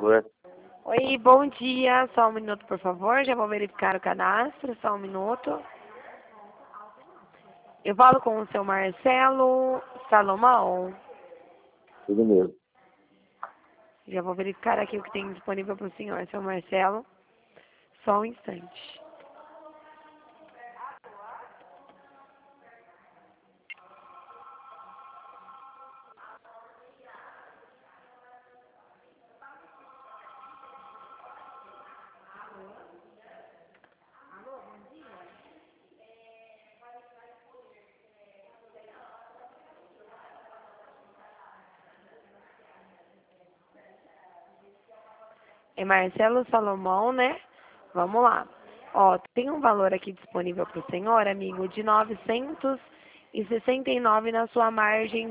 Ué, Oi, bom dia. Só um minuto, por favor. Já vou verificar o cadastro. Só um minuto. Eu falo com o seu Marcelo Salomão. tudo mesmo. Já vou verificar aqui o que tem disponível para o senhor, seu Marcelo. Só um instante. É Marcelo Salomão, né? Vamos lá. Ó, tem um valor aqui disponível para o senhor, amigo, de 969 na sua margem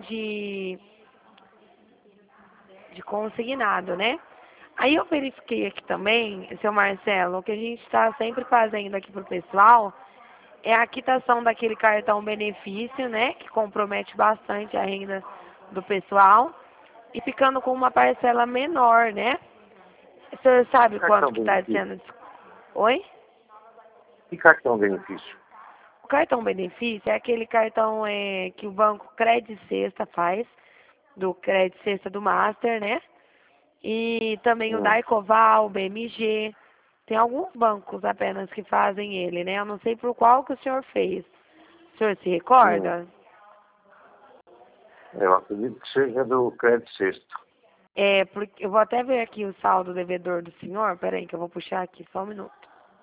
de consignado, né? Aí eu verifiquei aqui também, seu Marcelo, o que a gente está sempre fazendo aqui pro pessoal é a quitação daquele cartão benefício, né? Que compromete bastante a renda do pessoal e ficando com uma parcela menor, né? O senhor sabe Cartão quanto que está benefício. sendo... Oi? E cartão benefício? O cartão benefício é aquele cartão que o banco Credit Sexta faz, do Credit Sexta do Master, né? E também o Hum. Daicoval, o BMG. Tem alguns bancos apenas que fazem ele, né? Eu não sei por qual que o senhor fez. O senhor se Hum. recorda? Eu acredito que seja do crédito sexto. É, porque eu vou até ver aqui o saldo devedor do senhor. Peraí, que eu vou puxar aqui só um minuto.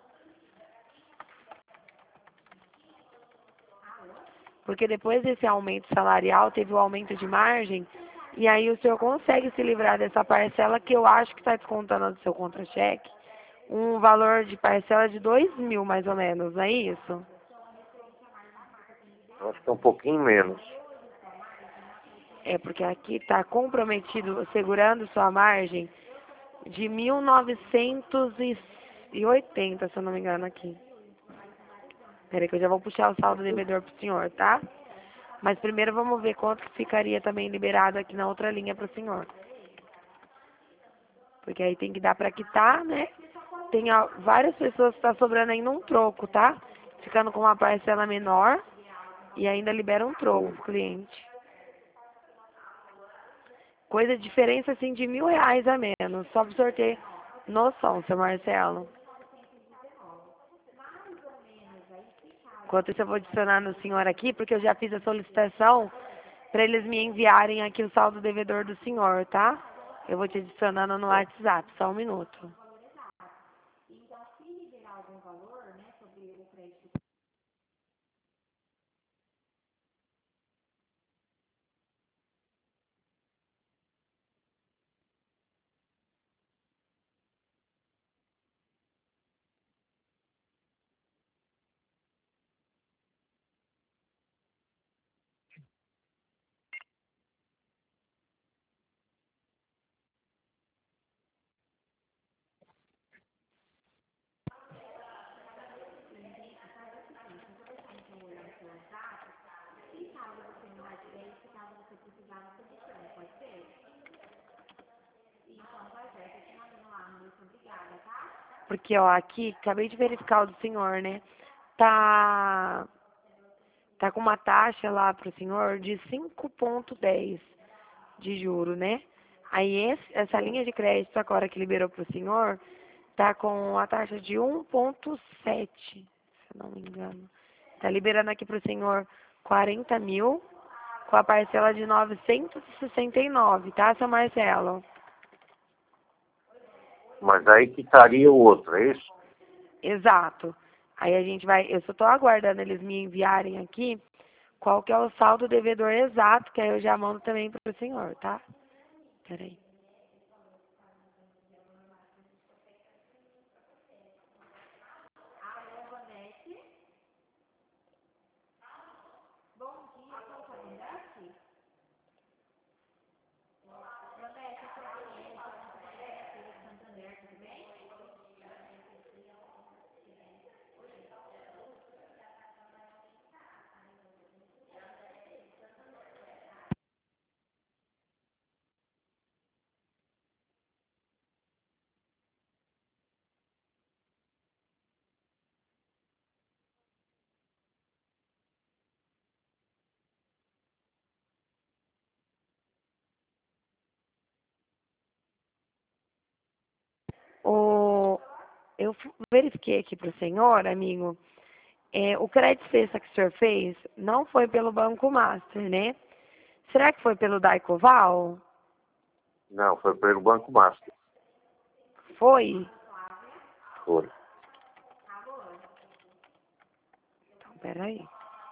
Porque depois desse aumento salarial, teve o aumento de margem, e aí o senhor consegue se livrar dessa parcela que eu acho que está descontando do seu contra-cheque, um valor de parcela de 2.000 mais ou menos, não é isso? Eu acho que é um pouquinho menos. É, porque aqui está comprometido, segurando sua margem, de 1.980, se eu não me engano aqui. Peraí que eu já vou puxar o saldo devedor pro senhor, tá? Mas primeiro vamos ver quanto que ficaria também liberado aqui na outra linha pro senhor. Porque aí tem que dar para quitar, né? Tem várias pessoas que tá sobrando ainda um troco, tá? Ficando com uma parcela menor e ainda libera um troco Hum. pro cliente. Coisa de diferença assim de R$ 1.000 a menos. Só para o senhor ter noção, seu Marcelo. Enquanto isso eu vou adicionar no senhor aqui, porque eu já fiz a solicitação para eles me enviarem aqui o saldo devedor do senhor, tá? Eu vou te adicionando no WhatsApp, só um minuto. Porque, ó, aqui, acabei de verificar o do senhor, né? Tá com uma taxa lá pro senhor de 5,10 de juro, né? Aí essa Hum. linha de crédito agora que liberou pro senhor tá com a taxa de 1,7, se eu não me engano. Tá liberando aqui pro senhor 40 mil com a parcela de 969, tá, seu Marcelo? Mas aí quitaria o outro, é isso? Exato. Aí a gente vai, eu só tô aguardando eles me enviarem aqui qual que é o saldo devedor exato, que aí eu já mando também pro senhor, tá? Peraí. O, eu verifiquei aqui para o senhor, amigo, o crédito sexta que o senhor fez não foi pelo Banco Master, né? Será que foi pelo Daicoval? Não, foi pelo Banco Master. Foi? Foi. Então, peraí.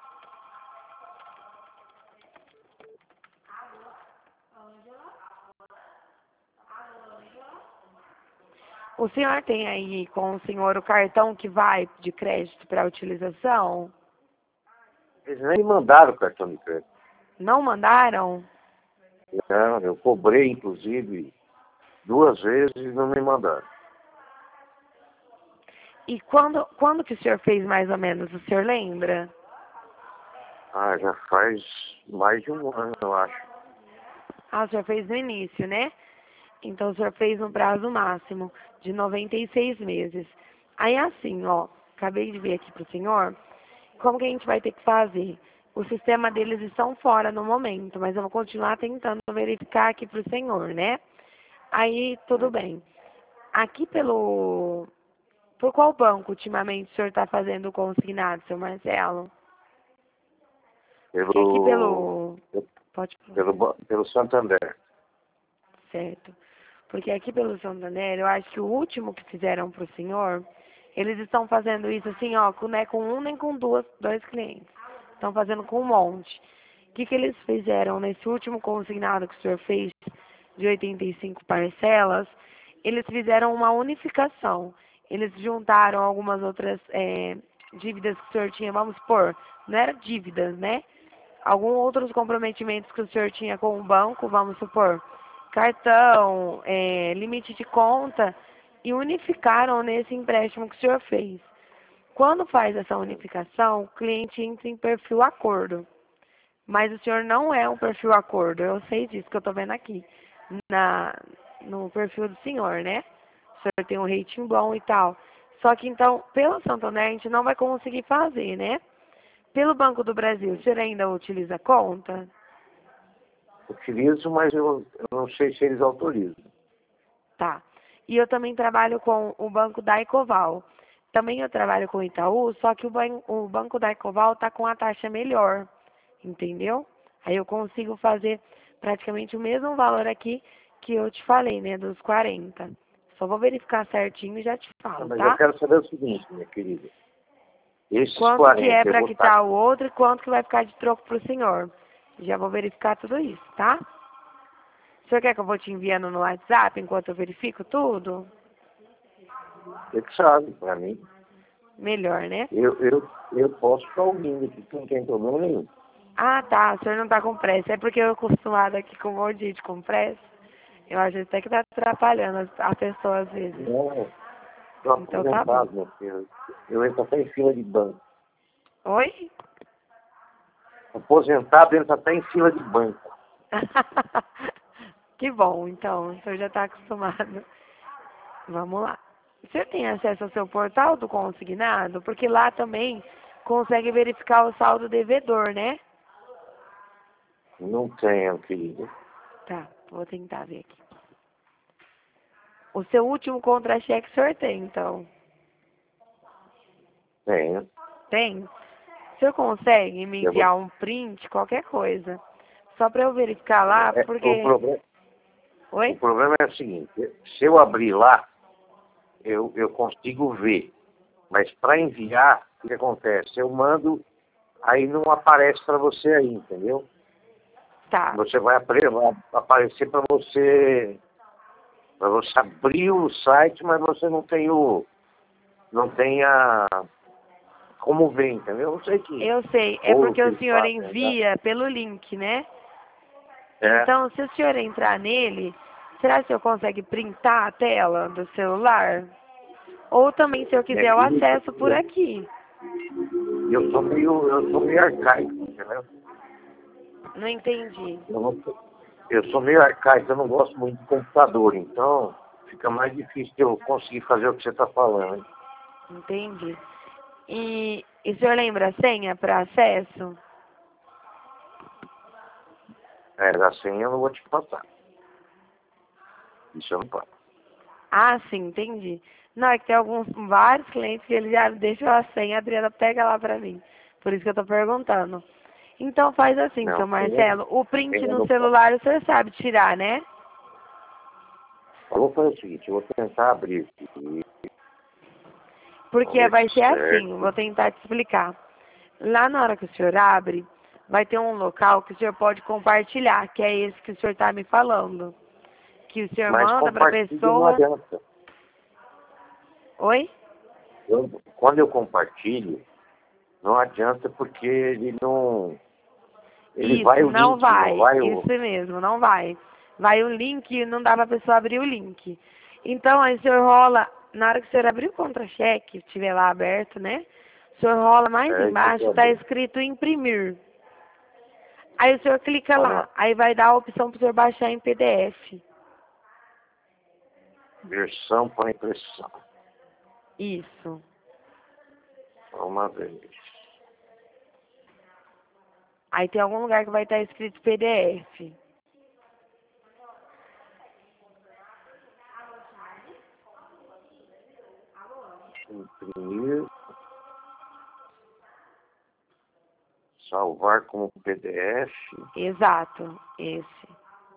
O senhor tem aí com o senhor o cartão que vai de crédito para utilização? Eles nem mandaram o cartão de crédito. Não mandaram? Não, eu cobrei, inclusive, 2 vezes e não me mandaram. E quando que o senhor fez mais ou menos? O senhor lembra? Ah, já faz mais de um ano, eu acho. Ah, o senhor fez no início, né? Então o senhor fez no prazo máximo de 96 meses. Aí assim, ó, acabei de ver aqui pro senhor, como que a gente vai ter que fazer? O sistema deles estão fora no momento, mas eu vou continuar tentando verificar aqui pro senhor, né? Aí, tudo bem. Aqui por qual banco ultimamente o senhor está fazendo o consignado, seu Marcelo? Porque aqui pode falar. Pelo Santander. Certo. Porque aqui pelo Santander, eu acho que o último que fizeram para o senhor, eles estão fazendo isso assim, ó, não é com um nem com dois clientes. Estão fazendo com um monte. O que eles fizeram nesse último consignado que o senhor fez, de 85 parcelas, eles fizeram uma unificação. Eles juntaram algumas outras dívidas que o senhor tinha, vamos supor, não eram dívidas, né? Alguns outros comprometimentos que o senhor tinha com o banco, vamos supor, cartão, limite de conta, e unificaram nesse empréstimo que o senhor fez. Quando faz essa unificação, o cliente entra em perfil acordo. Mas o senhor não é um perfil acordo, eu sei disso que eu estou vendo aqui, no perfil do senhor, né? O senhor tem um rating bom e tal. Só que então, pelo Santander, a gente não vai conseguir fazer, né? Pelo Banco do Brasil, o senhor ainda utiliza conta? Utilizo, mas eu não sei se eles autorizam. Tá. E eu também trabalho com o Banco da Ecoval. Também eu trabalho com o Itaú, só que o Banco da Ecoval está com a taxa melhor, entendeu? Aí eu consigo fazer praticamente o mesmo valor aqui que eu te falei, né, dos 40. Só vou verificar certinho e já te falo, Mas eu tá? quero saber o seguinte, minha querida. Esses Quanto que 40, é eu para vou quitar estar... o outro e quanto que vai ficar de troco para o senhor. Já vou verificar tudo isso, tá? O senhor quer que eu vou te enviando no WhatsApp enquanto eu verifico tudo? Você que sabe, para mim. Melhor, né? Eu posso ficar ouvindo aqui, que não tem problema nenhum. Ah, tá. O senhor não tá com pressa. É porque eu acostumado aqui com um monte de gente com pressa. Eu acho até que tá atrapalhando a pessoa às vezes. Não, estou Então tá bom. aposentado, meu filho. Eu entro até em fila de banco. Oi? Aposentado entra até em fila de banco. Que bom, então. O senhor já tá acostumado. Vamos lá. O senhor tem acesso ao seu portal do consignado? Porque lá também consegue verificar o saldo devedor, né? Não tenho, querido. Tá, vou tentar ver aqui. O seu último contra-cheque o senhor tem, então? Tenho. Tem? O senhor consegue me Eu vou... enviar um print, qualquer coisa? Só para eu verificar lá, o porque... problema, o Oi? problema é o seguinte, se eu abrir lá, eu consigo ver. Mas para enviar, o que acontece? Eu mando, aí não aparece para você aí, entendeu? Tá. Você vai aparecer para você abrir o site, mas você não tem como ver, entendeu? Não sei que. Eu sei, é Ou porque que o eles senhor fazem, né? envia pelo link, né? É, Então, se o senhor entrar nele, será que o senhor consegue printar a tela do celular? Ou também, se eu quiser, eu acesso por aqui. eu sou meio arcaico, entendeu? Não entendi. Eu sou meio arcaico, eu não gosto muito de computador, então fica mais difícil de eu conseguir fazer o que você está falando, hein? Entendi. E o senhor lembra a senha para acesso? É, a senha eu não vou te passar. Isso eu não posso. Ah, sim, entendi. Não, é que tem vários clientes que eles já deixam a senha, a Adriana pega lá pra mim. Por isso que eu tô perguntando. Então faz assim, Não, seu Marcelo, o print senha no não pode. celular o senhor sabe tirar, né? Eu vou fazer o seguinte, eu vou tentar abrir aqui. Vamos Porque ver vai se ser assim, certo. vou tentar te explicar. Lá na hora que o senhor abre, vai ter um local que o senhor pode compartilhar, que é esse que o senhor está me falando. Que o senhor Mas manda para a compartilho não pessoa. adianta. Oi? Quando eu compartilho, não adianta porque ele não. Ele vai Isso, o não link, não vai. vai o. Isso mesmo, não vai. Vai o link e não dá para a pessoa abrir o link. Então, aí o senhor rola, na hora que o senhor abrir o contra-cheque, estiver lá aberto, né? O senhor rola mais É, isso aqui embaixo, é está bom. escrito imprimir. Aí o senhor clica Ah, lá. Aí vai dar a opção para o senhor baixar em PDF. versão para impressão. Isso. Uma vez. Aí tem algum lugar que vai estar escrito PDF. Imprimir. Salvar como PDF. Exato, esse.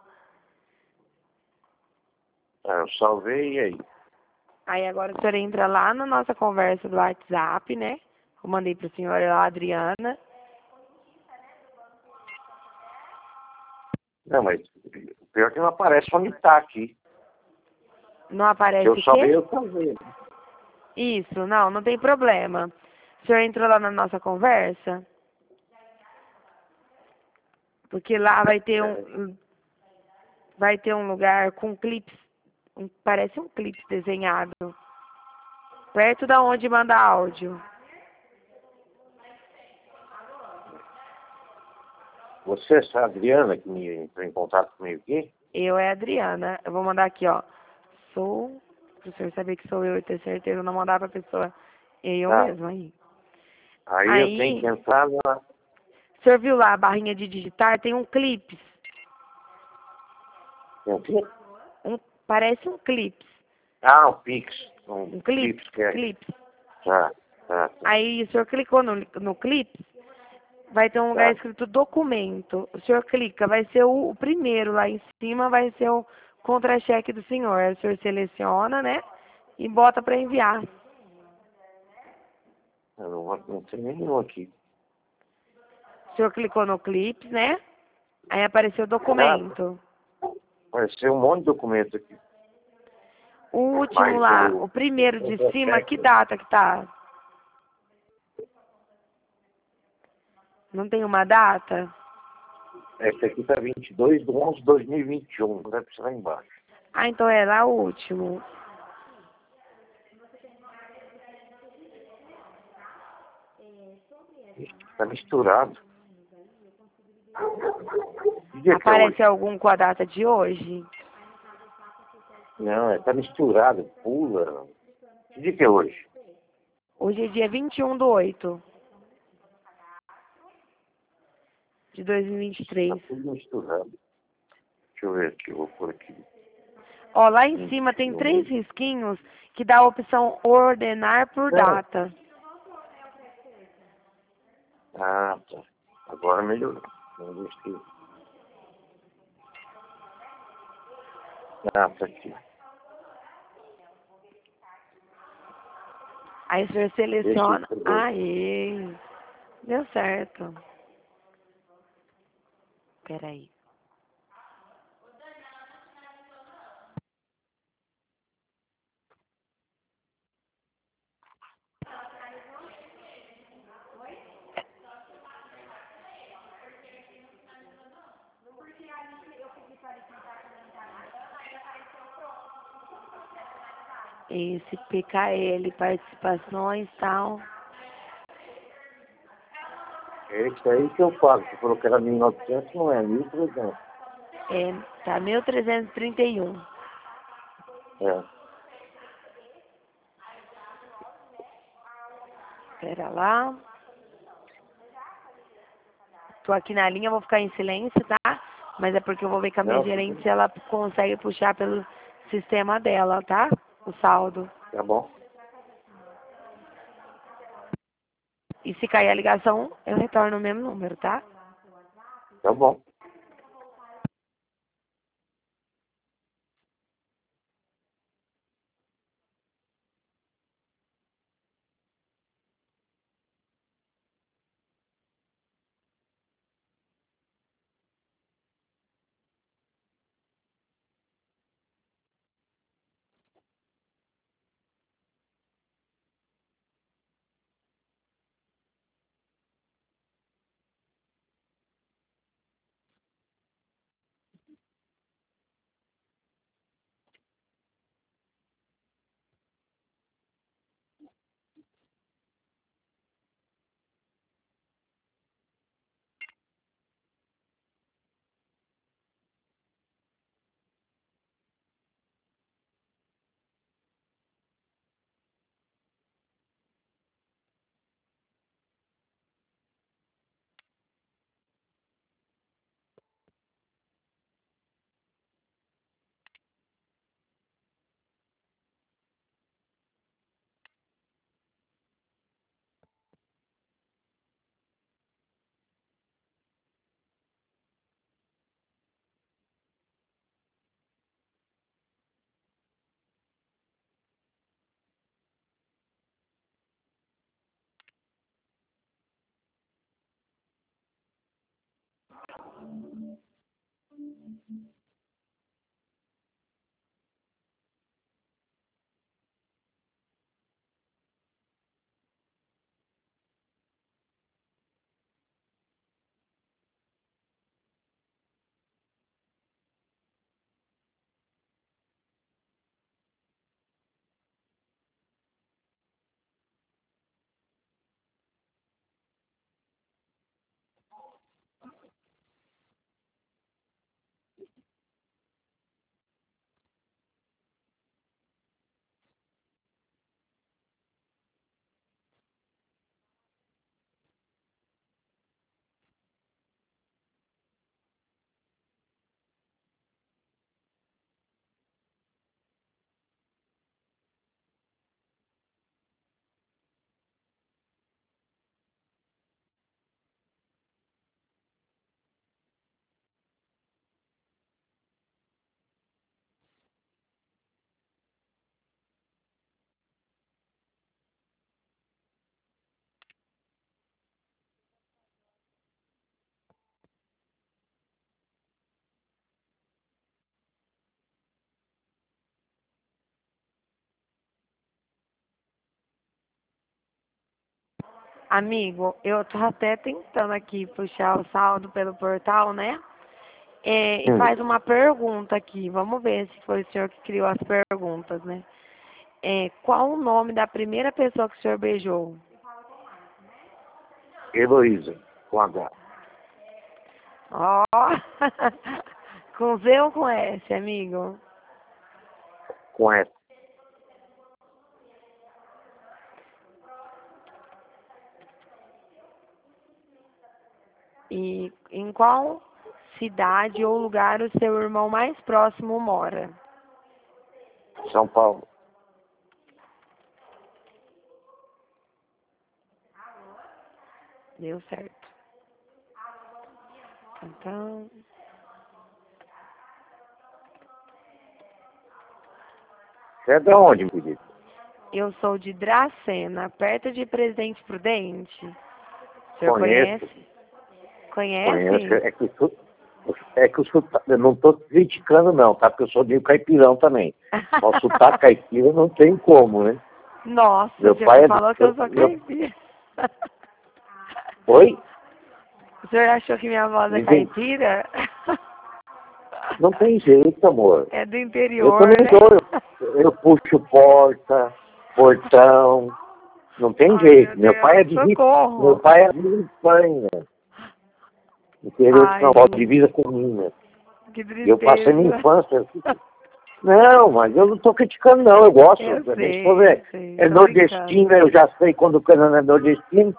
Eu salvei e aí. Aí agora o senhor entra lá na nossa conversa do WhatsApp, né? Eu mandei para o senhor lá, Adriana. Não, mas o pior é que não aparece onde está aqui. Não Se eu aparece o salvei, quê? eu salvei. Isso, não tem problema. O senhor entrou lá na nossa conversa? Porque lá vai ter um lugar com clips, parece um clipe desenhado, perto da onde manda áudio. Você, essa Adriana, que me entrou em contato comigo aqui? Eu é a Adriana. Eu vou mandar aqui, ó. Sou, para o senhor saber que sou eu e ter certeza, não mandar pra pessoa. Eu Tá. mesmo aí. Aí eu tenho que Aí, entrar na. o senhor viu lá a barrinha de digitar? Tem um clips. Tem o quê? Parece um clips. Ah, o Pix. Um Clips clips, que é. clips. Tá, tá. Aí o senhor clicou no clips, vai ter um lugar Tá. escrito documento. O senhor clica, vai ser o primeiro lá em cima, vai ser o contra-cheque do senhor. Aí o senhor seleciona, né? E bota para enviar. Eu não tem nenhum aqui. O senhor clicou no clips, né? Aí apareceu Ah, documento. apareceu um monte de documento aqui. O último Mas lá, o o primeiro de cima, que contra-cheque, data que tá? Não tem uma data? esse aqui tá 22/11/2021. Deve ser lá embaixo. Ah, então é lá o último. Ixi, tá misturado. Que dia que é Aparece hoje? algum com a data de hoje? Não, tá misturado. Pula. Que dia que é hoje? Hoje é dia 21/8 de Tá 2023. tudo misturado. Deixa eu ver aqui, eu vou por aqui. Ó, lá em cima tem 3 21. risquinhos que dá a opção ordenar por Não. data. Ah, tá. Agora melhorou. Vamos ver se. Ah, tá aqui. Aí o senhor Deixa seleciona. eu ver. Aê! Deu certo. Peraí. Esse PKL, participações e tal. É isso aí que eu falo. Você falou que era 1.900, não é 1.300. É, tá 1331. É. Pera lá. Tô aqui na linha, vou ficar em silêncio, tá? Mas é porque eu vou ver com a minha Não, gerente se ela consegue puxar pelo sistema dela, tá? O saldo. Tá bom? E se cair a ligação, eu retorno o mesmo número, tá? Tá bom. Amigo, eu tô até tentando aqui puxar o saldo pelo portal, né? E Hum. faz uma pergunta aqui. Vamos ver se foi o senhor que criou as perguntas, né? Qual o nome da primeira pessoa que o senhor beijou? Heloísa, com H. Ó, com Z ou com S, amigo? Com S. E em qual cidade ou lugar o seu irmão mais próximo mora? São Paulo. Deu certo. Então, Você é de onde, meu querido? eu sou de Dracena, perto de Presidente Prudente. O senhor Conheço. Conheço. Conhece? É que o sotaque, eu não estou criticando não, tá? Porque eu sou meio caipirão também. O sotaque caipira não tem como, né? Nossa, Meu o senhor pai é... falou que eu sou caipira. Oi? O senhor achou que minha voz é Ninguém... caipira? Não tem jeito, amor. É do Eu interior, também né? dou. Eu puxo porta, portão. Não tem Ai, meu jeito. Meu pai é Deus, de Meu socorro. pai é de Espanha. Interior de São Ai, Paulo, divisa com Minas. que E eu passei minha tristeza. infância. Não, mas eu não estou criticando, não. Eu gosto. Minha esposa Eu sei, é tô brincando. nordestina, eu já sei quando o cano é nordestino.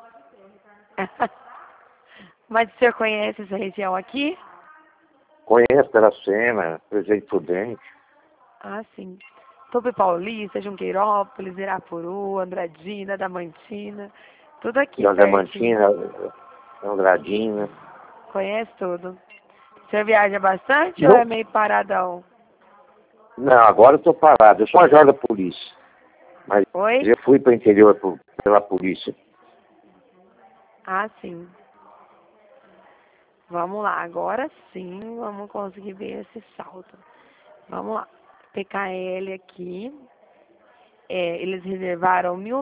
Mas o senhor conhece essa região aqui? Conheço Dracena, Presidente Prudente. Ah, sim. Tupi Paulista, Junqueirópolis, Irapuru, Andradina, Damantina, tudo aqui pertinho. Diamantina, Andradina. Conhece tudo. O senhor viaja bastante ou é Não, meio paradão? não, agora eu estou parado. Eu sou major da polícia. Mas Oi? eu fui para o interior pela polícia. Ah, sim. Vamos lá, agora sim vamos conseguir ver esse saldo. Vamos lá. PKL aqui. Eles reservaram R$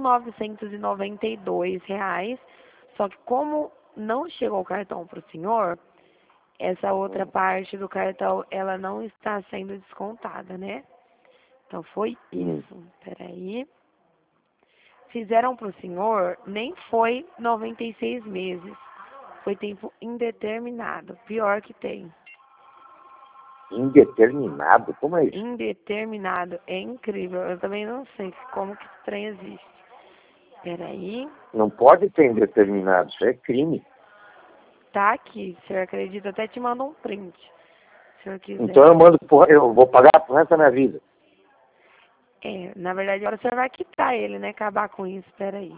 1.992. Só que como não chegou o cartão para o senhor, essa outra parte do cartão, ela não está sendo descontada, né? Então foi isso. Peraí. Fizeram para o senhor, nem foi 96 meses. Foi tempo indeterminado. Pior que tem. Indeterminado? Como é isso? Indeterminado. É incrível. Eu também não sei como que esse trem existe. Peraí. Não pode ter indeterminado, isso é crime. Tá aqui. Se o senhor acredita, até te mando um print. Se o senhor quiser. Então eu vou pagar por resto da minha vida. Na verdade, agora o senhor vai quitar ele, né? Acabar com isso. Peraí.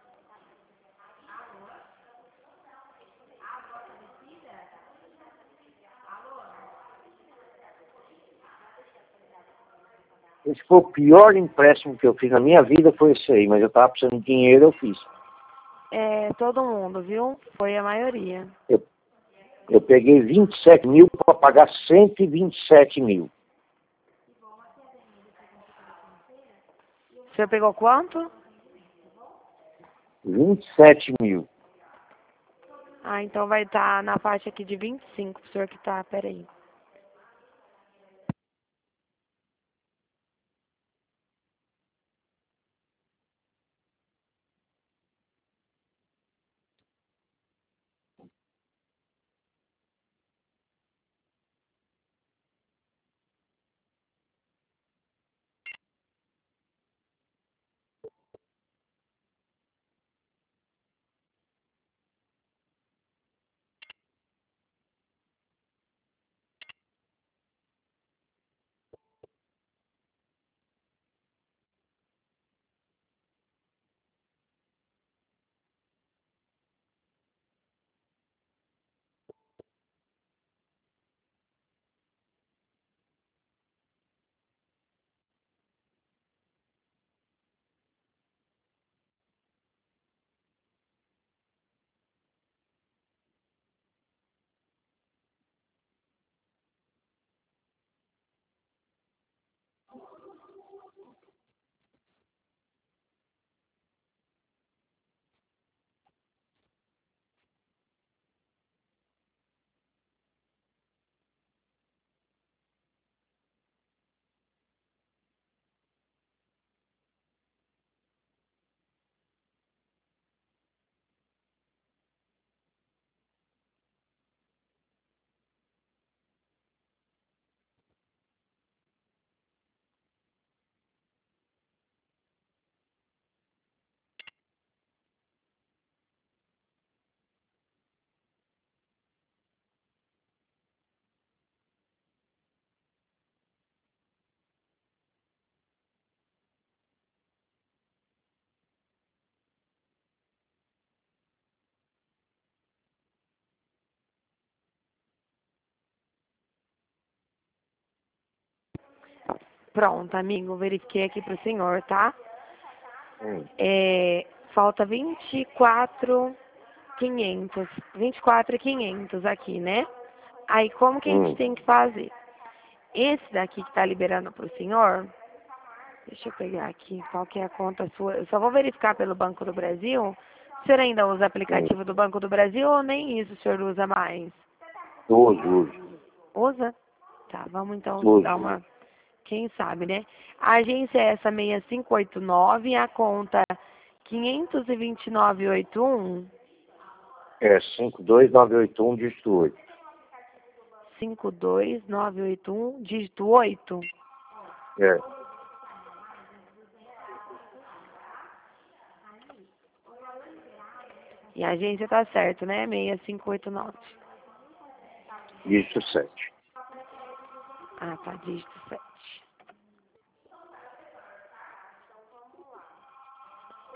Esse foi o pior empréstimo que eu fiz na minha vida, foi esse aí. Mas eu estava precisando de dinheiro, eu fiz. Todo mundo, viu? Foi a maioria. Eu peguei 27 mil para pagar 127 mil. O senhor pegou quanto? 27 mil. Ah, então vai estar na faixa aqui de 25 pro senhor quitar. Peraí. Pronto, amigo. Verifiquei aqui pro senhor, tá? Falta 24.500. 24.500 aqui, né? Aí, como que a gente tem que fazer? Esse daqui que tá liberando pro senhor, deixa eu pegar aqui qual que é a conta sua. Eu só vou verificar pelo Banco do Brasil. O senhor ainda usa aplicativo do Banco do Brasil ou nem isso o senhor usa mais? Uso. Usa? Tá, vamos então dar Uso. uma... Quem sabe, né? A agência é essa 6589, a conta 52981. 52981, dígito 8. 52981, dígito 8. É. E a agência tá certo, né? 6589. Dígito 7. Ah, tá, dígito 7.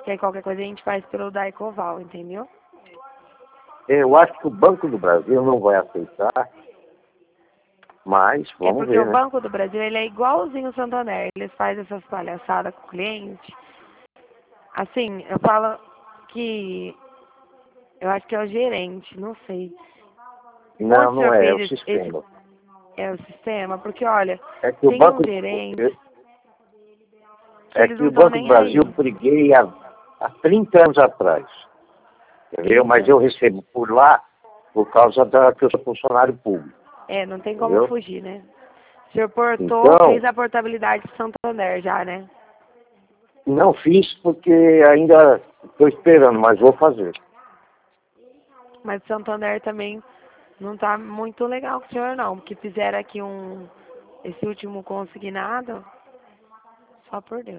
Que aí qualquer coisa a gente faz pelo Daicoval, entendeu? Eu acho que o Banco do Brasil não vai aceitar, mas É vamos porque ver, o né? Banco do Brasil, ele é igualzinho o Santander. Eles fazem essas palhaçadas com o cliente. Assim, eu falo que eu acho que é o gerente, não sei. Não, Onde o não senhor é, é o fez esse sistema. é o sistema? Porque, olha, É que o tem um Banco, gerente que é eles que não o estão Banco do nem Brasil eu aí. briguei há 30 anos atrás, entendeu? Mas Eita. eu recebo por lá por causa da que eu sou funcionário público, É, não tem como entendeu? fugir, né? O senhor portou, Então, fez a portabilidade do Santander já, né? não fiz porque ainda estou esperando, mas vou fazer. Mas o Santander também não tá muito legal com o senhor, não. Porque fizeram aqui esse último consignado, só por Deus.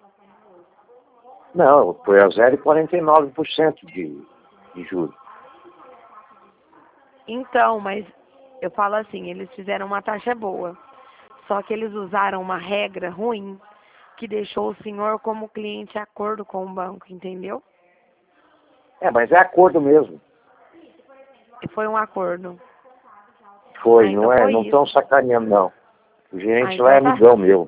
Não, foi a 0,49% de juros. Então, mas eu falo assim, eles fizeram uma taxa boa. Só que eles usaram uma regra ruim que deixou o senhor como cliente de acordo com o banco, entendeu? É, mas é acordo mesmo. E foi um acordo. Foi, Ah, então não é? foi Não estão isso. sacaneando, não. O Ah, gerente lá é então tá. amigão meu.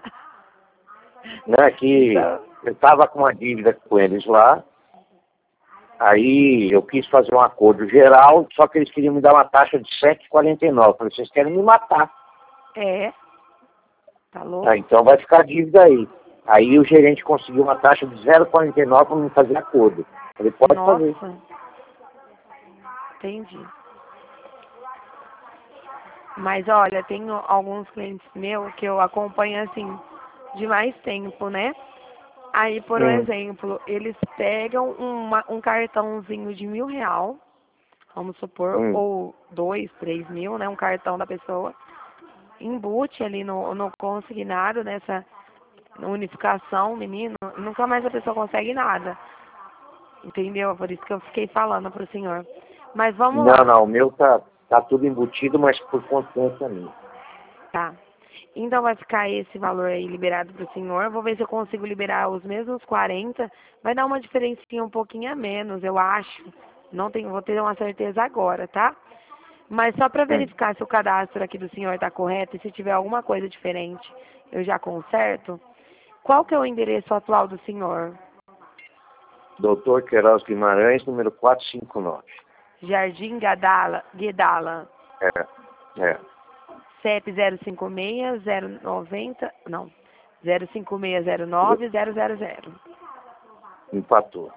Né, que Então, eu estava com uma dívida com eles lá, aí eu quis fazer um acordo geral, só que eles queriam me dar uma taxa de 7,49. Eu falei, vocês querem me matar. é, tá Ah, louco? então vai ficar a dívida aí. Aí o gerente conseguiu uma taxa de 0,49 para me fazer acordo. Eu falei, pode fazer. Nossa, entendi. Mas olha, tenho alguns clientes meus que eu acompanho assim de mais tempo, né? Aí, por Hum, exemplo, eles pegam um cartãozinho de R$ 1.000, vamos supor, hum. ou 2, 3 mil, né? Um cartão da pessoa, embute ali no consignado, nessa unificação, menino, nunca mais a pessoa consegue nada. Entendeu? Por isso que eu fiquei falando pro senhor. Mas vamos Não, lá, não, o meu tá tudo embutido, mas por consciência minha. tá? Então vai ficar esse valor aí liberado pro senhor. Eu vou ver se eu consigo liberar os mesmos 40. Vai dar uma diferencinha um pouquinho a menos, eu acho. Não tenho, vou ter uma certeza agora, tá? Mas só para Hum. verificar se o cadastro aqui do senhor está correto e se tiver alguma coisa diferente, eu já conserto. Qual que é o endereço atual do senhor? Doutor Queiroz Guimarães, número 459. Jardim Guedala, É, é. CEP 056-090, não, 05609-000. Empatou.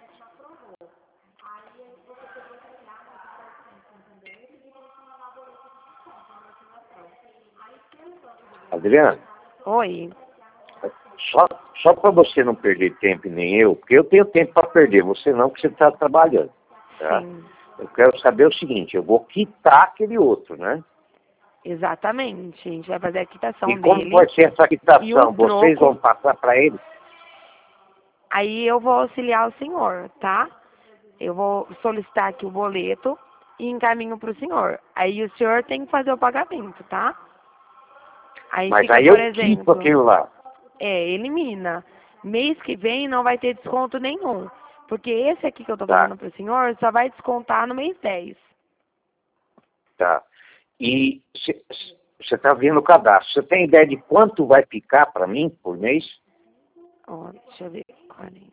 Adriano, Oi. só, só para você não perder tempo e nem eu, porque eu tenho tempo para perder, você não, porque você está trabalhando. Tá? Sim, Eu quero saber o seguinte, eu vou quitar aquele outro, né? exatamente. A gente vai fazer a E quitação como dele vai ser essa e o quitação? Vocês troco. vão passar para ele? Aí eu vou auxiliar o senhor, tá? Eu vou solicitar aqui o boleto e encaminho para o senhor. Aí o senhor tem que fazer o pagamento, tá? Aí Mas fica, aí por eu quito exemplo, aquilo lá. elimina. Mês que vem não vai ter desconto nenhum. Porque esse aqui que eu tô Tá, fazendo pro senhor só vai descontar no mês 10. tá. E você está vendo o cadastro. Você tem ideia de quanto vai ficar para mim por mês? Ó, deixa eu ver. 40.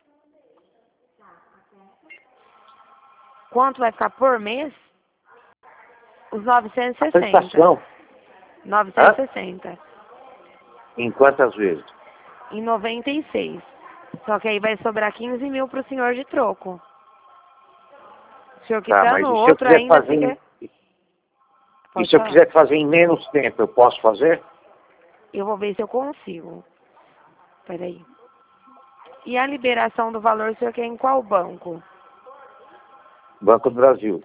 Quanto vai ficar por mês? Os A 960. prestação? Hã? 960. Em quantas vezes? Em 96. Só que aí vai sobrar 15 mil pro senhor de troco. O senhor Tá, quitando mas o e se eu outro quiser ainda fazer fica. e Pode se eu falar. quiser fazer em menos tempo, eu posso fazer? Eu vou ver se eu consigo. Peraí. E a liberação do valor, o senhor quer em qual banco? Banco do Brasil.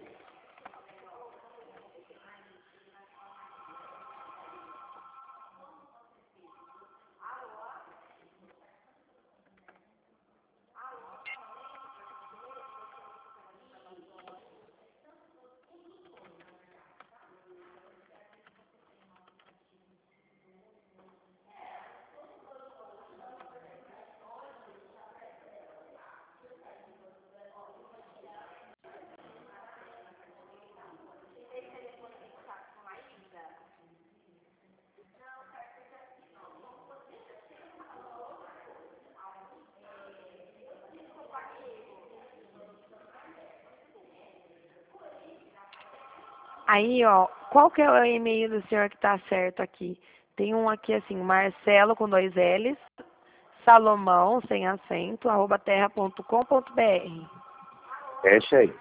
Aí, ó, qual que é o e-mail do senhor que tá certo aqui? Tem um aqui assim, Marcelo com 2 L's, Salomão, sem acento, @terra.com.br. É isso aí.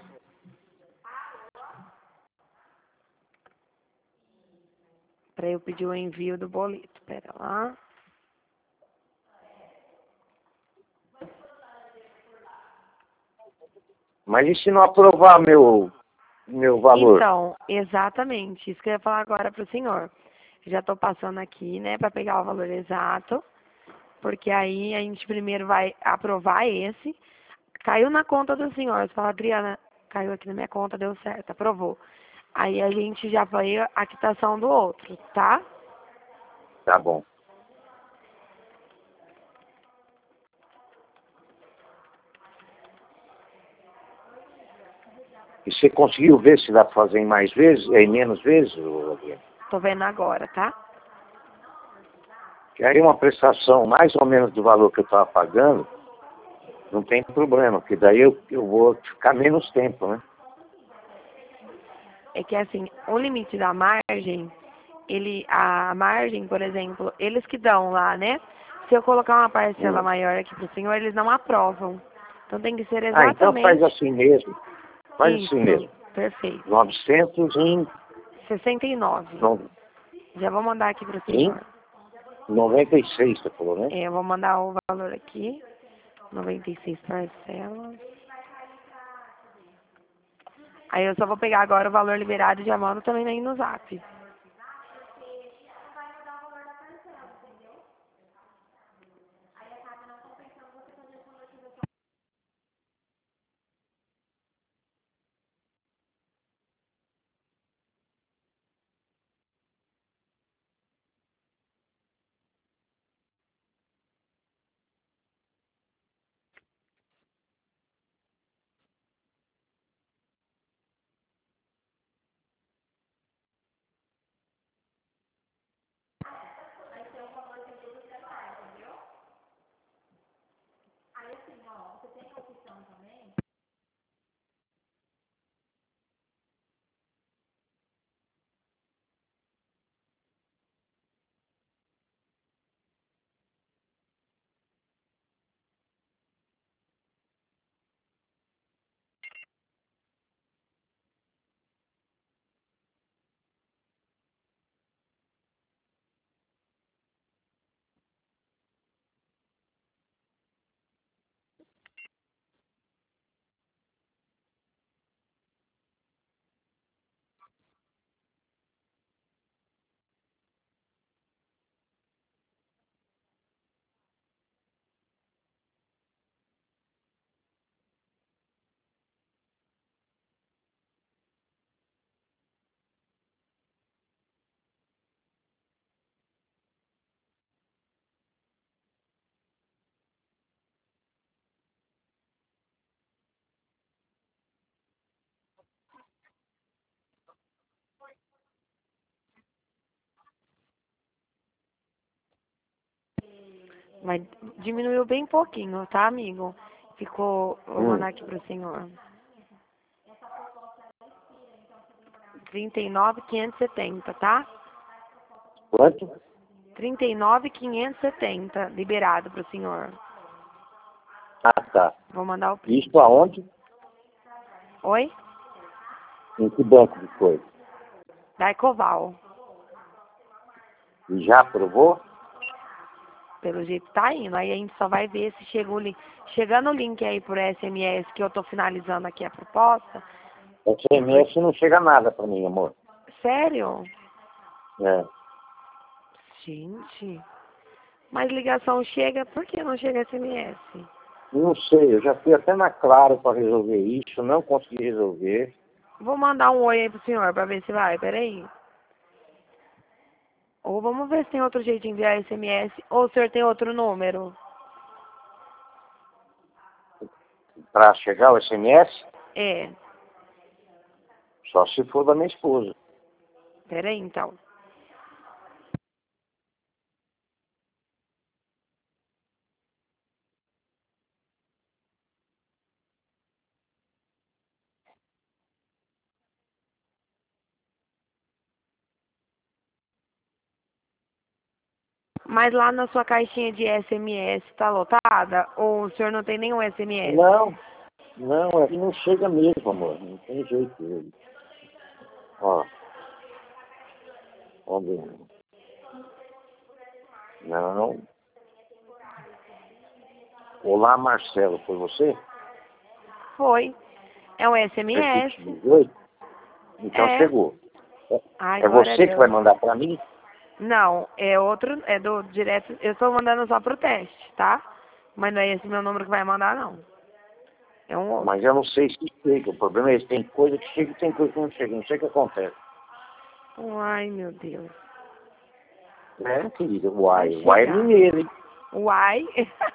Para eu pedir o envio do boleto. Pera lá. Mas e se não aprovar meu valor? Então, exatamente, isso que eu ia falar agora para o senhor. Já estou passando aqui, né, para pegar o valor exato, porque aí a gente primeiro vai aprovar esse. Caiu na conta do senhor. Você fala, Adriana, caiu aqui na minha conta, deu certo, aprovou. Aí a gente já vai a quitação do outro, tá? Tá bom. E você conseguiu ver se dá para fazer em mais vezes, em menos vezes, Adriano? Tô vendo agora, tá? Que aí uma prestação mais ou menos do valor que eu estava pagando, não tem problema, porque daí eu vou ficar menos tempo, né? É que assim, o limite da margem, a margem, por exemplo, eles que dão lá, né? Se eu colocar uma parcela Hum. maior aqui pro senhor, eles não aprovam. Então tem que ser Ah, então faz exatamente assim mesmo. Faz assim isso. mesmo. Perfeito. 900 em, 69. no- Já vou mandar aqui pro em senhor. 96, você falou, né? Eu vou mandar o valor aqui. 96 parcelas. Aí eu só vou pegar agora o valor liberado e já mando também aí no zap. Mas diminuiu bem pouquinho, tá, amigo? Ficou, vou mandar aqui pro senhor. 39.570, tá? Quanto? 39.570 liberado pro senhor. Ah, tá. Vou mandar o print. Isso aonde? Oi? Em que banco que foi? Da Ecoval. E já aprovou? Pelo jeito tá indo. Aí a gente só vai ver se chega o link. Chegando o link aí por SMS que eu tô finalizando aqui a proposta. SMS não chega nada para mim, amor. Sério? É. Gente. Mas ligação chega, por que não chega SMS? Não sei, eu já fui até na Claro para resolver isso, não consegui resolver. Vou mandar um oi aí pro senhor pra ver se vai, peraí. Ou vamos ver se tem outro jeito de enviar SMS. Ou o senhor tem outro número? Para chegar o SMS, É. só se for da minha esposa. Peraí, então. Mas lá na sua caixinha de SMS tá lotada? Ou o senhor não tem nenhum SMS? Não, não, aqui não chega mesmo, amor. Não tem jeito. Ó, vamos ver. Não. Olá, Marcelo, foi você? Foi. É um SMS? 18? Então É. chegou. Ai, É glória a você que vai Deus. mandar para mim? Não, é outro, é do direto. Eu estou mandando só pro teste, tá? Mas não é esse meu número que vai mandar, não. É um outro. Mas eu não sei se chega. O problema é esse, tem coisa que chega e tem coisa que não chega. Não sei o que acontece. Ai, meu Deus. Né, querida? Vai Uai é chegar. mineiro, hein? Uai.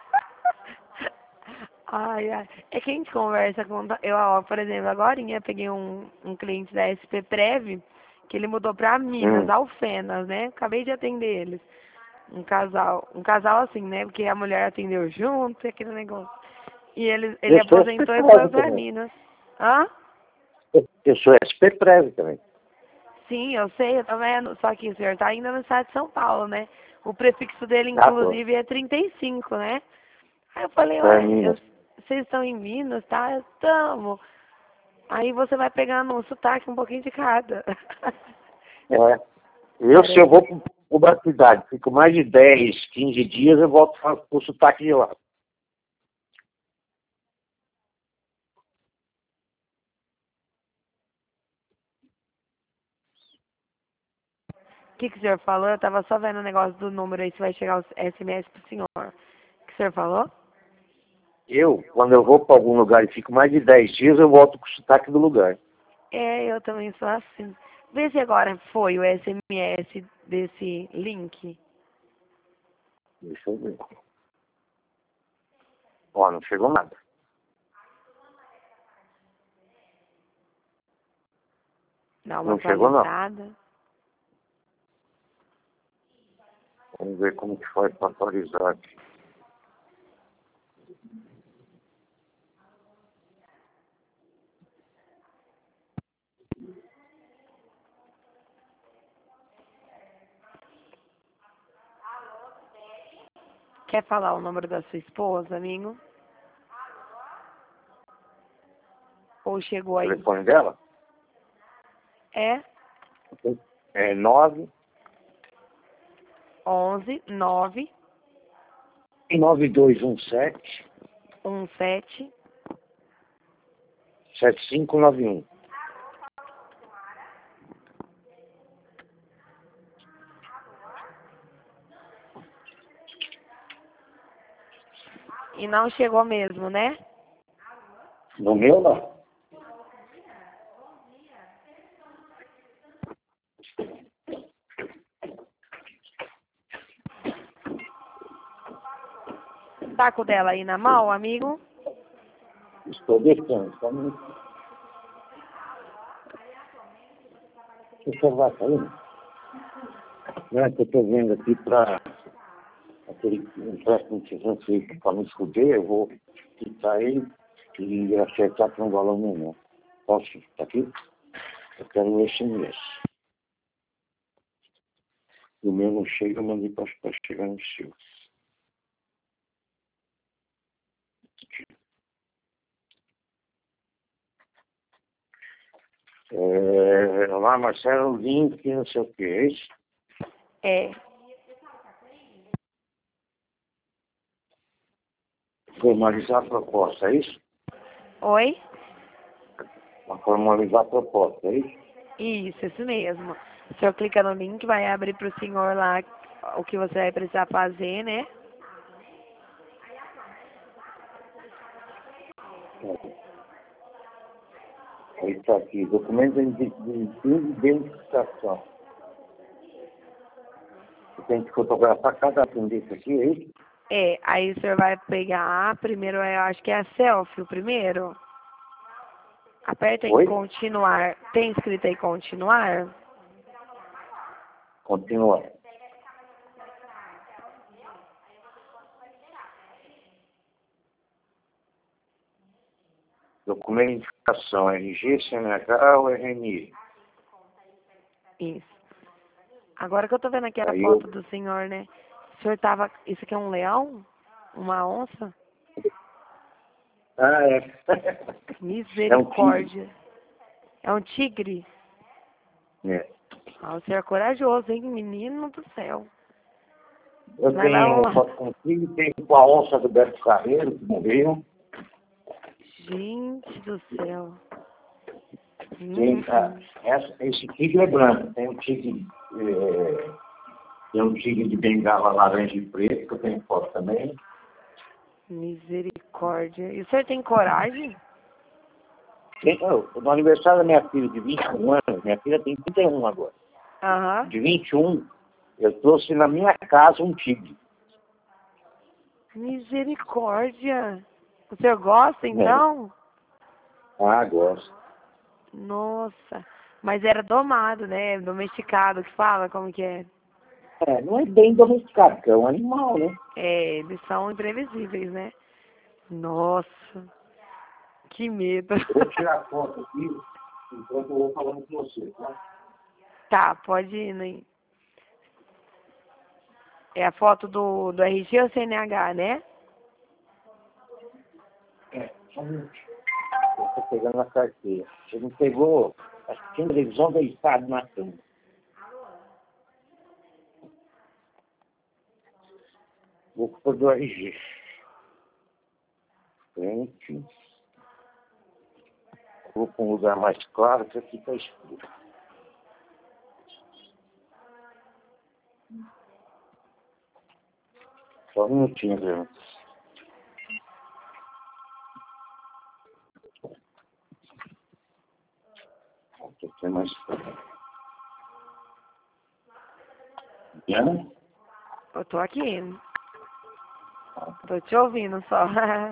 Ai, ai. É que a gente conversa com. Eu, ó, por exemplo, agora eu peguei um cliente da SP Prev que ele mudou pra Minas, Hum. Alfenas, né? Acabei de atender eles. Um casal assim, né? Porque a mulher atendeu junto, e aquele negócio. E ele Eu sou aposentou e foi SP-Prev pra também. Minas. Hã? Eu sou SP-Prev também. Sim, eu sei, eu tô vendo. Só que o senhor tá ainda no estado de São Paulo, né? O prefixo dele, Ah, pô. inclusive, é 35, né? Aí eu falei, É ué, Minas. vocês estão em Minas, tá? Estamos. Aí você vai pegando um sotaque um pouquinho de cada. É. Se eu Peraí. vou para uma cidade, fico mais de 10, 15 dias, eu volto para o sotaque de lá. O que o senhor falou? Eu tava só vendo o negócio do número aí, se vai chegar o SMS pro senhor. O que o senhor falou? Quando eu vou para algum lugar e fico mais de 10 dias, eu volto com o sotaque do lugar. É, eu também sou assim. Vê se agora foi o SMS desse link. Deixa eu ver. Ó, não chegou nada. Dá uma Não chegou, não. atualizada. Vamos ver como que faz para atualizar aqui. Quer falar o número da sua esposa, amigo? Ou chegou O aí? telefone dela É é 9 11 9 9217 17. 7591. E não chegou mesmo, né? No meu, não. Tá com o dela aí na mão, amigo? Estou deixando. Só um minutinho. O senhor vai saindo? Não é que eu estou vendo aqui para aquele empréstimo que você para me esconder, eu vou quitar ele e acertar para um valor menor. Posso? Está aqui? Eu quero esse mês. O meu não chega, eu mandei para chegar no seu. Lá, Marcelo, link, não sei o que, é isso? É. Formalizar a proposta, é isso? Oi? Formalizar a proposta, é isso? Isso mesmo. O senhor clica no link, vai abrir pro senhor lá o que você vai precisar fazer, né? Aí está aqui, documento de identificação. Você tem que fotografar cada um desse aqui, é isso? É, aí o senhor vai pegar, primeiro eu acho que é a selfie, o primeiro. Aperta em Oi? continuar. Tem escrito aí continuar? Continua. Documento de identificação, RG, CNH ou RNI? Isso. Agora que eu tô vendo aqui a Aí eu... foto do senhor, né? O senhor tava... Isso aqui é um leão? Uma onça? Ah, é. Misericórdia. É um tigre? É. Ah, o senhor é corajoso, hein? Menino do céu. Eu Vai lá, tenho vamos uma lá. foto contigo, tenho com a onça do Beto Carreiro, que morreu. Gente do céu. Tem, esse tigre é branco. Tem um tigre de bengala laranja e preto, que eu tenho foto também. Misericórdia. E o senhor tem coragem? No aniversário da minha filha de 21 anos, minha filha tem 31 agora. Aham. De 21, eu trouxe na minha casa um tigre. Misericórdia. O senhor gosta, então? Ah, gosto. Nossa. Mas era domado, né? Domesticado, que fala, como que é? É, não é bem domesticado, porque é um animal, né? É, eles são imprevisíveis, né? Nossa. Que medo. Eu vou tirar foto aqui, enquanto eu vou falando com você, tá? Tá, pode ir, né? É a foto do RG ou CNH, né? É, só um minutinho. Eu tô pegando a carteira. Você não pegou? Acho que tinha televisão deitado na cama. Vou pôr do RG. Frente. Vou para um lugar mais claro, que aqui tá escuro. Só um minutinho, Leandro. Aqui é mais claro. Diana? Eu tô aqui. Tô te ouvindo só.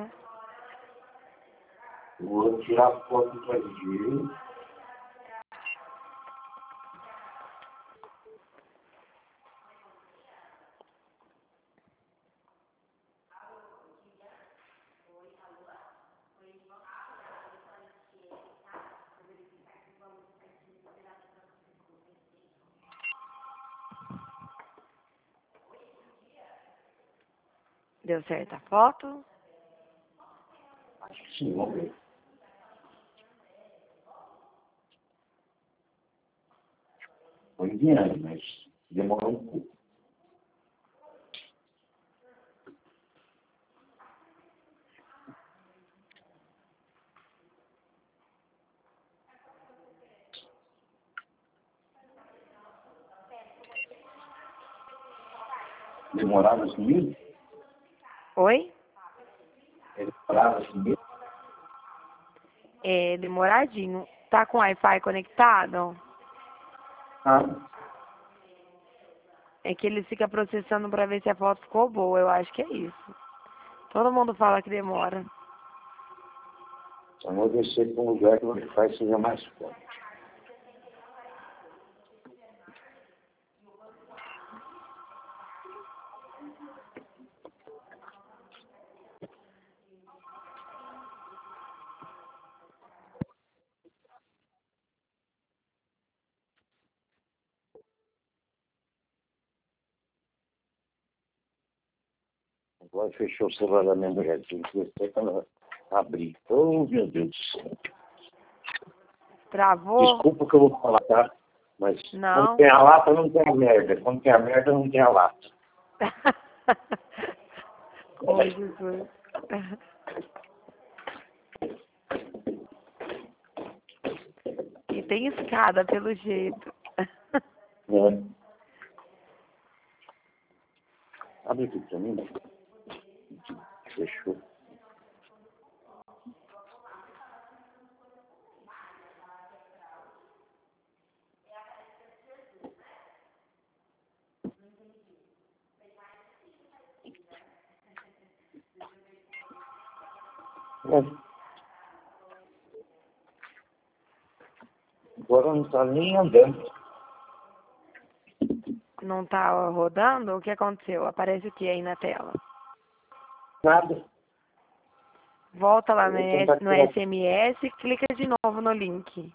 Vou tirar a foto do RG. Deu certo a foto? Acho que sim, vamos ver. Foi enviando, mas demorou um pouco. Demorava assim mesmo? Oi? Demorava assim mesmo? É demoradinho. Tá com Wi-Fi conectado? Ah, É que ele fica processando pra ver se a foto ficou boa. Eu acho que é isso. Todo mundo fala que demora. só vou descer para um lugar que o Wi-Fi seja mais forte. Agora fechou o celular da minha mulher. Tinha que descer para ela abrir. Oh, meu Deus do céu. Travou? Desculpa o que eu vou falar, tá? Mas Não. quando tem a lata, não tem a merda. Quando tem a merda, não tem a lata. Oi, Jesus. E tem escada, pelo jeito. É. Abre aqui pra mim. Fechou. É. Agora não está nem andando. Não tá rodando? O que aconteceu? Aparece o que aí na tela? Nada. Volta lá Eu no vou tentar no tirar. SMS e clica de novo no link.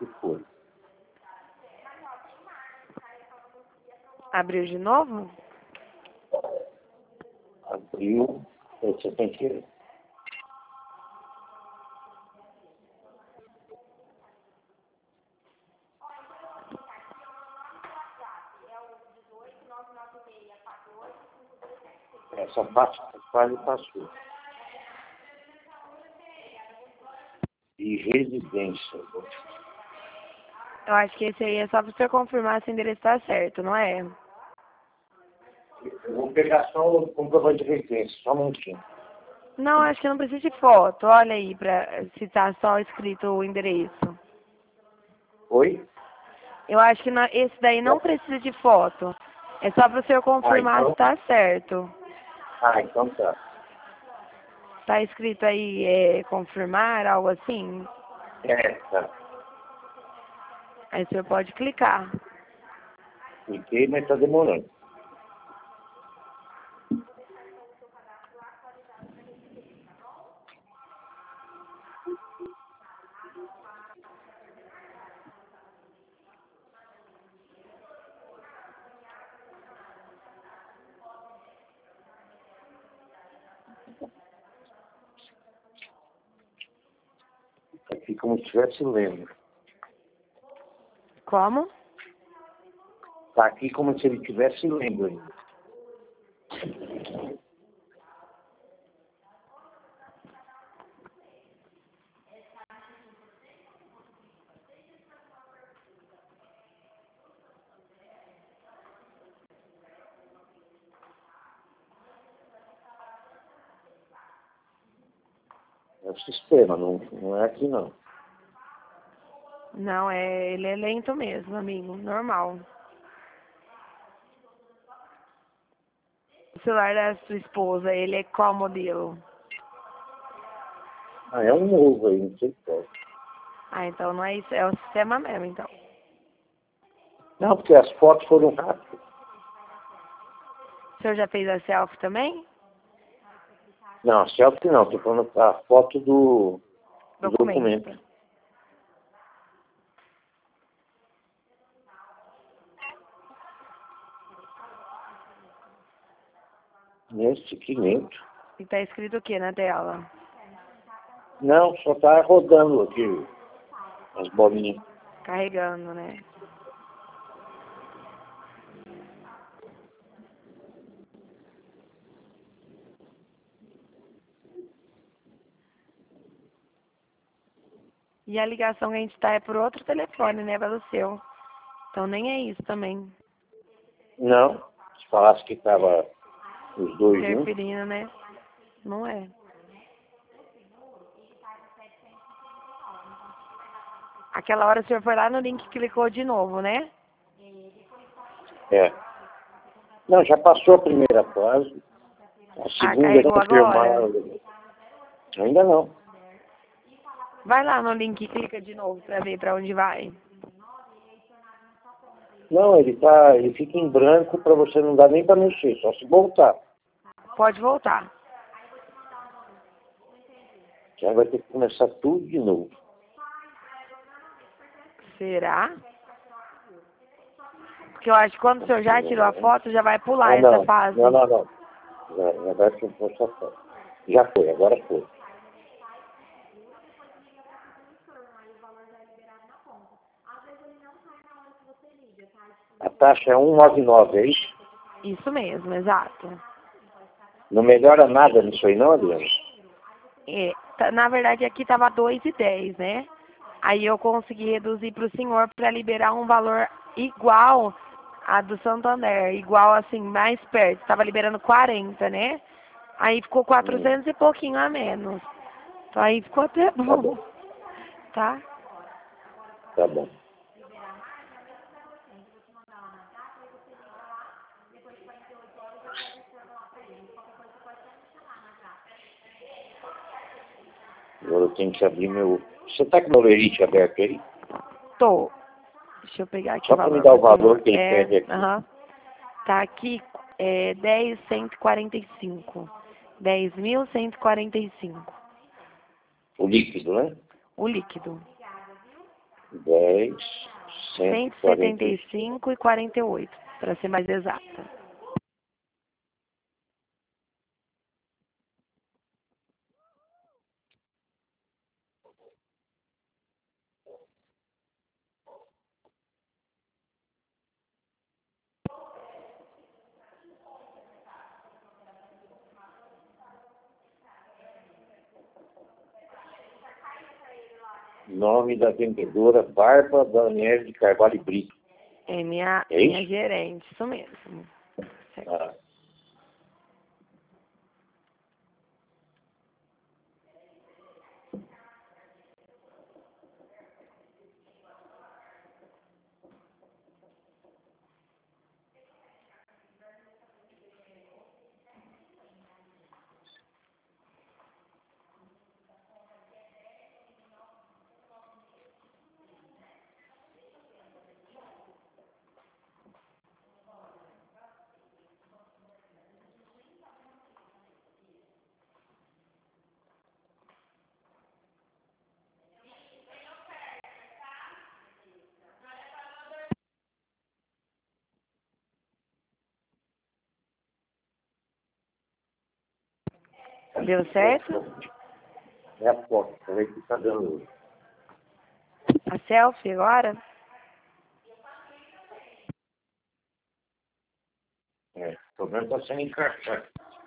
que foi. Abriu de novo? Abriu, você tem que... Essa parte quase passou. De residência. Eu acho que esse aí é só para você confirmar se o endereço está certo, não é? Eu vou pegar só o comprovante de residência, só um minutinho. Não, acho que não precisa de foto. Olha aí para se tá só escrito o endereço. Oi? Eu acho que esse daí não precisa de foto. É só para o senhor confirmar se está certo. Então tá. Tá escrito aí confirmar, algo assim? Tá. Aí o senhor pode clicar. Cliquei, mas tá demorando. Aqui como se estivesse lendo. Como? Tá aqui como se ele estivesse lendo ainda. É o sistema, não é aqui não. Não, ele é lento mesmo, amigo. Normal. O celular da sua esposa, ele é qual modelo? É um novo aí, não sei qual. Ah, então não é isso. É o sistema mesmo, então. Não, porque as fotos foram rápidas. O senhor já fez a selfie também? Não, selfie não, tô falando a foto do documento. Nesse 500. E tá escrito o que na tela? Não, só tá rodando aqui as bolinhas. Carregando, né? E a ligação que a gente tá é por outro telefone, né? Pelo seu. Então nem é isso também. Não, se falasse que tava os dois juntos. Interferindo, né? Não é. Aquela hora o senhor foi lá no link e clicou de novo, né? É. Não, já passou a primeira fase. A segunda é Carregou confirmar. agora? Ainda não. Vai lá no link e clica de novo pra ver pra onde vai. Não, ele fica em branco para você não dar nem para mexer, só se voltar. Pode voltar. Já vai ter que começar tudo de novo. Será? Porque eu acho que quando o senhor já tirou a foto, já vai pular essa Não, fase. não. Já vai ter que essa foto. Já foi, agora foi. A taxa é 1,99, é isso? Isso mesmo, exato. Não melhora nada nisso aí não, Adriano? Na verdade, aqui tava 2,10, né? Aí eu consegui reduzir para o senhor para liberar um valor igual a do Santander, igual assim, mais perto. Estava liberando 40, né? Aí ficou 400 e pouquinho a menos. Então aí ficou até bom. Tá? Tá bom. Agora eu tenho que abrir meu... Você tá com o meu lerite aberto aí? Tô. Deixa eu pegar aqui Só o para valor. me dar o valor que ele pede aqui. Tá aqui 10.145. 10.145. O líquido, né? O líquido. 10, 145. 175,48, para ser mais exata. Nome da vendedora Barba Daniel de Carvalho e Brito. É minha isso? gerente, isso mesmo. Certo. Ah. Deu certo? É a foto, peraí que tá dando. A selfie agora? É, o problema tá sendo encaixado.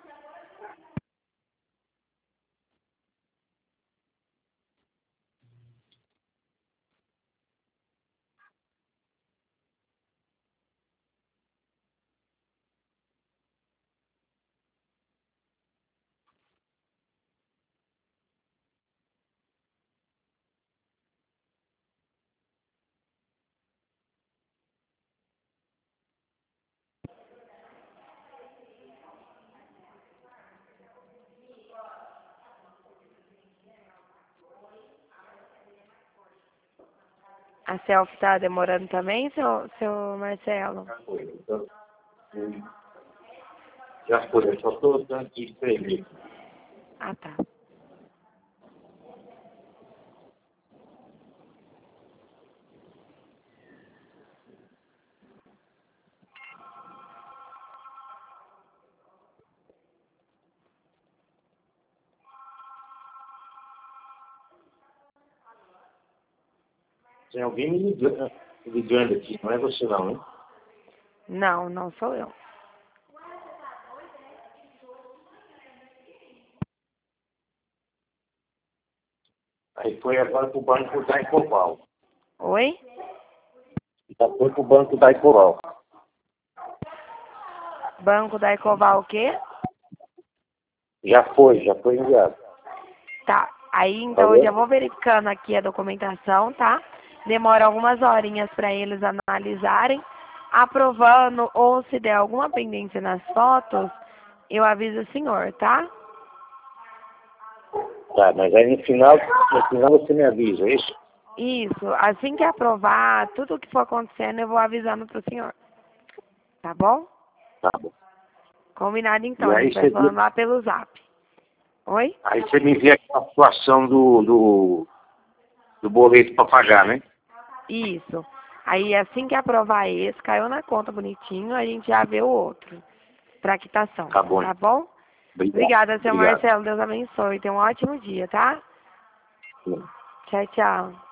A selfie tá demorando também, seu Marcelo? Já foi, então, já foi, eu só tô dando aqui escrever. Ah, tá. Tem alguém me ligando aqui, não é você não, hein? Não, não sou eu. Aí foi agora pro banco da Ecoval. Oi? Já foi pro banco da Ecoval. Banco da Ecoval o quê? Já foi enviado. Tá. Aí, então, eu já vou verificando aqui a documentação, tá? Demora algumas horinhas para eles analisarem, aprovando ou se der alguma pendência nas fotos, eu aviso o senhor, tá? Tá, mas aí no final você me avisa, é isso? Isso. Assim que aprovar, tudo o que for acontecendo, eu vou avisando pro senhor. Tá bom? Tá bom. Combinado então, E a aí gente vai você, falando lá pelo zap. Oi? aí você me envia a situação do boleto para pagar, né? Isso. Aí assim que aprovar esse, caiu na conta bonitinho, a gente já vê o outro. Pra quitação. Tá bom. Tá bom? Obrigado. Obrigada, seu Obrigado. Marcelo. Deus abençoe. Tenha um ótimo dia, tá? Sim. Tchau, tchau.